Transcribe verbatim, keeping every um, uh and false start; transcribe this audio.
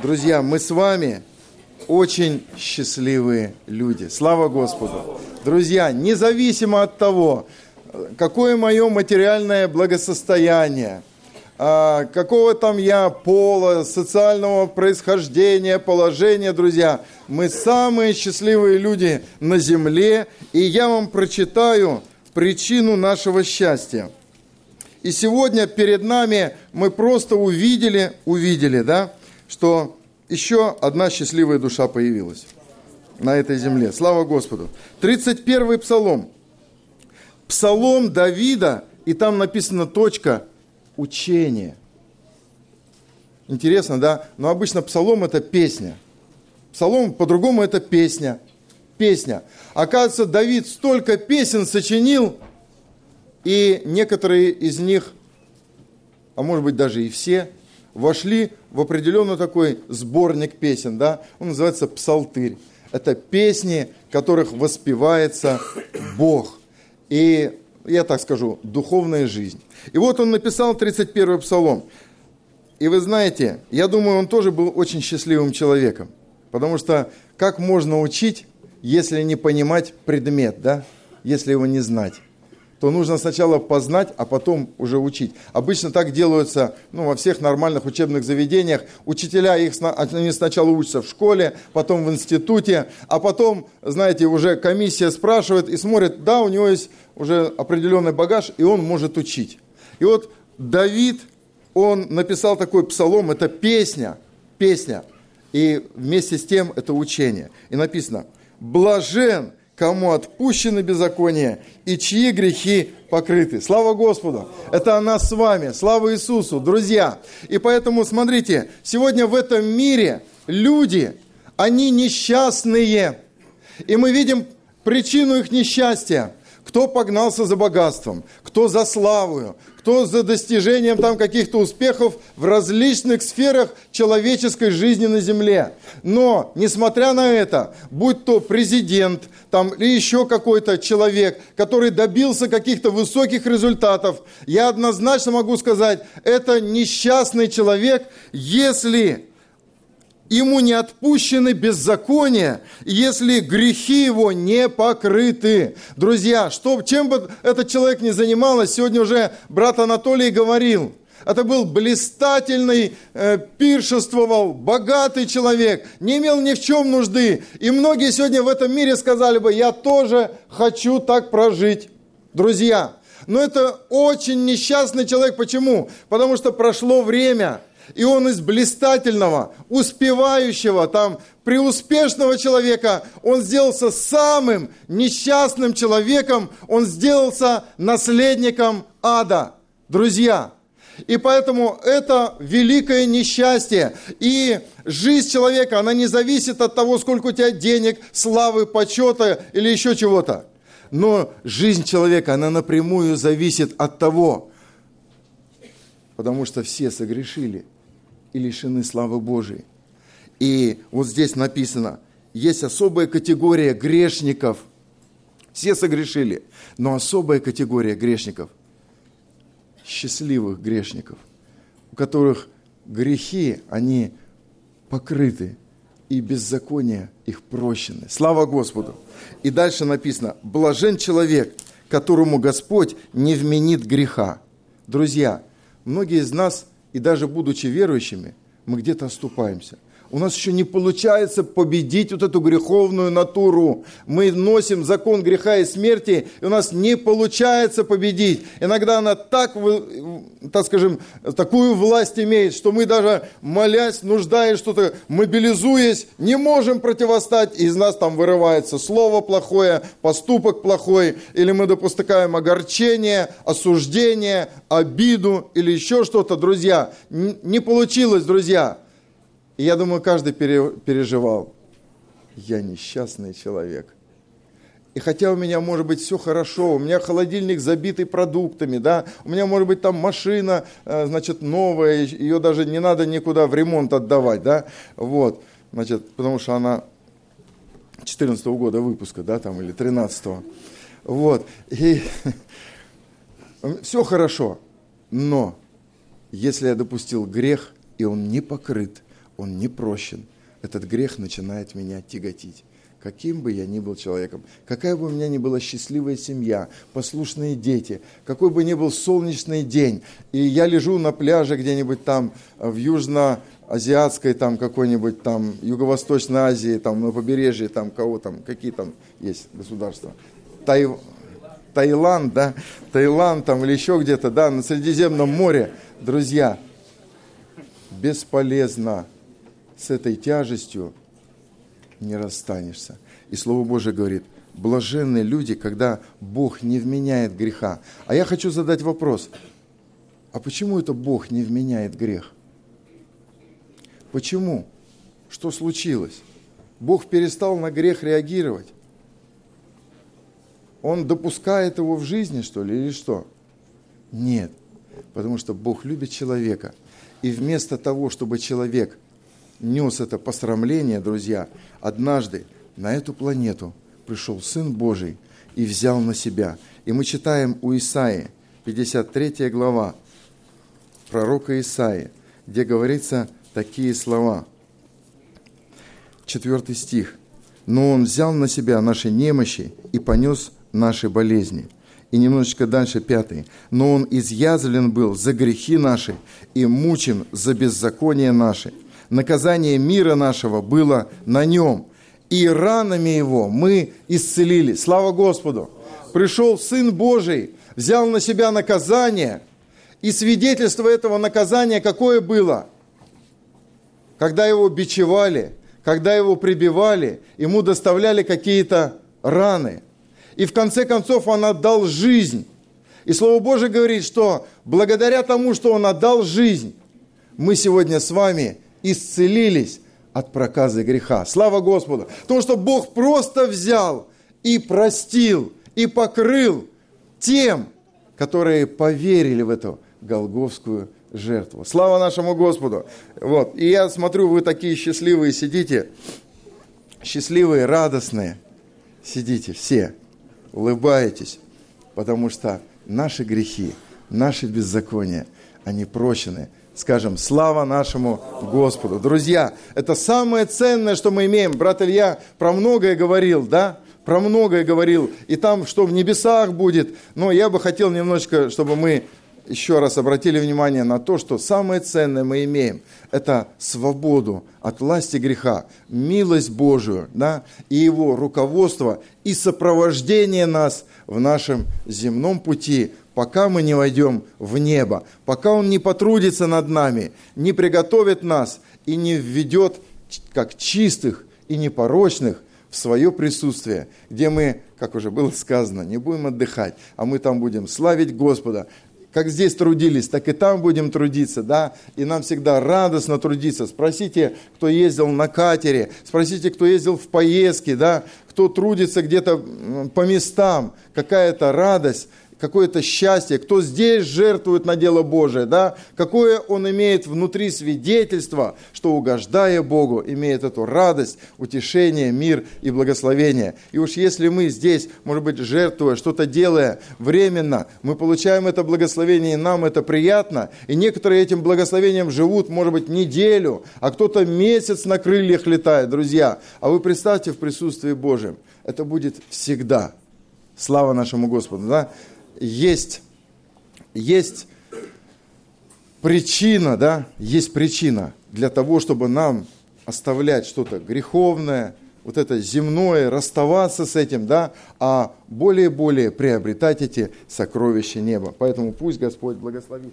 Друзья, мы с вами очень счастливые люди. Слава Господу! Друзья, независимо от того, какое мое материальное благосостояние, какого там я пола, социального происхождения, положения, друзья, мы самые счастливые люди на земле, и я вам прочитаю причину нашего счастья. И сегодня перед нами мы просто увидели, увидели, да, что еще одна счастливая душа появилась на этой земле. Слава Господу! тридцать первый псалом. Псалом Давида, и там написано точка «учение». Интересно, да? Но обычно псалом – это песня. Псалом по-другому – это песня. Песня. Оказывается, Давид столько песен сочинил, и некоторые из них, а может быть даже и все, вошли в определенный такой сборник песен, да? Он называется «Псалтырь». Это песни, в которых воспевается Бог. И, я так скажу, духовная жизнь. И вот он написал тридцать первый псалом. И вы знаете, я думаю, он тоже был очень счастливым человеком. Потому что как можно учить, если не понимать предмет, да? Если его не знать? То нужно сначала познать, а потом уже учить. Обычно так делаются, ну, во всех нормальных учебных заведениях. Учителя, их, они сначала учатся в школе, потом в институте, а потом, знаете, уже комиссия спрашивает и смотрит, да, у него есть уже определенный багаж, и он может учить. И вот Давид, он написал такой псалом, это песня, песня, и вместе с тем это учение. И написано: «Блажен, кому отпущены беззакония, и чьи грехи покрыты». Слава Господу! Это о нас с вами. Слава Иисусу, друзья! И поэтому, смотрите, сегодня в этом мире люди, они несчастные. И мы видим причину их несчастья. Кто погнался за богатством, кто за славою, кто за достижением там каких-то успехов в различных сферах человеческой жизни на земле. Но, несмотря на это, будь то президент там, или еще какой-то человек, который добился каких-то высоких результатов, я однозначно могу сказать, это несчастный человек, если ему не отпущены беззакония, если грехи его не покрыты. Друзья, что, чем бы этот человек ни занимался, сегодня уже брат Анатолий говорил, это был блистательный, э, пиршествовал, богатый человек, не имел ни в чем нужды. И многие сегодня в этом мире сказали бы, я тоже хочу так прожить. Друзья, но это очень несчастный человек. Почему? Потому что прошло время. И он из блистательного, успевающего, там, преуспешного человека, он сделался самым несчастным человеком, он сделался наследником ада. Друзья, и поэтому это великое несчастье. И жизнь человека, она не зависит от того, сколько у тебя денег, славы, почета или еще чего-то. Но жизнь человека, она напрямую зависит от того, потому что все согрешили и лишены славы Божией. И вот здесь написано, есть особая категория грешников. Все согрешили, но особая категория грешников, счастливых грешников, у которых грехи, они покрыты, и беззакония их прощены. Слава Господу! И дальше написано, блажен человек, которому Господь не вменит греха. Друзья, многие из нас, и даже будучи верующими, мы где-то оступаемся. У нас еще не получается победить вот эту греховную натуру. Мы носим закон греха и смерти, и у нас не получается победить. Иногда она так, так скажем, такую власть имеет, что мы даже, молясь, нуждаясь, что-то мобилизуясь, не можем противостать. И из нас там вырывается слово плохое, поступок плохой, или мы допускаем огорчение, осуждение, обиду или еще что-то. Друзья, не получилось, друзья. И я думаю, каждый переживал, я несчастный человек. И хотя у меня может быть все хорошо, у меня холодильник забитый продуктами, да, у меня может быть там машина, значит, новая, ее даже не надо никуда в ремонт отдавать, да, вот, значит, потому что она четырнадцатого года выпуска, да, там, или тринадцатого, вот, и все хорошо, но если я допустил грех, и он не покрыт, он не прощен. Этот грех начинает меня тяготить. Каким бы я ни был человеком, какая бы у меня ни была счастливая семья, послушные дети, какой бы ни был солнечный день, и я лежу на пляже где-нибудь там в южноазиатской, там какой-нибудь там Юго-Восточной Азии, там на побережье, там кого там, какие там есть государства, Тай... Таиланд, да, Таиланд там или еще где-то, да, на Средиземном море, друзья, бесполезно с этой тяжестью не расстанешься. И Слово Божие говорит, блаженны люди, когда Бог не вменяет греха. А я хочу задать вопрос, а почему это Бог не вменяет грех? Почему? Что случилось? Бог перестал на грех реагировать? Он допускает его в жизни, что ли, или что? Нет, потому что Бог любит человека. И вместо того, чтобы человек нес это посрамление, друзья, однажды на эту планету пришел Сын Божий и взял на себя. И мы читаем у Исаии, пятьдесят третья глава, пророка Исаии, где говорится такие слова. Четвертый стих. «Но Он взял на себя наши немощи и понес наши болезни». И немножечко дальше, пятый. «Но Он изъязвлен был за грехи наши и мучим за беззаконие наши. Наказание мира нашего было на Нем, и ранами Его мы исцелили». Слава Господу! Пришел Сын Божий, взял на себя наказание, и свидетельство этого наказания какое было? Когда Его бичевали, когда Его прибивали, Ему доставляли какие-то раны. И в конце концов Он отдал жизнь. И Слово Божие говорит, что благодаря тому, что Он отдал жизнь, мы сегодня с вами исцелились от проказы греха. Слава Господу! Потому что Бог просто взял и простил, и покрыл тем, которые поверили в эту голгофскую жертву. Слава нашему Господу! Вот. И я смотрю, вы такие счастливые сидите, счастливые, радостные. Сидите все, улыбаетесь, потому что наши грехи, наши беззакония, они прощены. Скажем, слава нашему Господу. Друзья, это самое ценное, что мы имеем. Брат Илья про многое говорил, да? Про многое говорил. И там, что в небесах будет. Но я бы хотел немножечко, чтобы мы еще раз обратили внимание на то, что самое ценное мы имеем. Это свободу от власти греха, милость Божию, да? И Его руководство и сопровождение нас в нашем земном пути, пока мы не войдем в небо, пока Он не потрудится над нами, не приготовит нас и не введет, как чистых и непорочных, в свое присутствие, где мы, как уже было сказано, не будем отдыхать, а мы там будем славить Господа. Как здесь трудились, так и там будем трудиться, да, и нам всегда радостно трудиться. Спросите, кто ездил на катере, спросите, кто ездил в поездки, да, кто трудится где-то по местам, какая-то радость, какое-то счастье, кто здесь жертвует на дело Божие, да, какое он имеет внутри свидетельство, что, угождая Богу, имеет эту радость, утешение, мир и благословение. И уж если мы здесь, может быть, жертвуя, что-то делая временно, мы получаем это благословение, и нам это приятно, и некоторые этим благословением живут, может быть, неделю, а кто-то месяц на крыльях летает, друзья. А вы представьте в присутствии Божьем, это будет всегда. Слава нашему Господу, да? Есть, есть причина, да, есть причина для того, чтобы нам оставлять что-то греховное, вот это земное, расставаться с этим, да, а более и более приобретать эти сокровища неба. Поэтому пусть Господь благословит.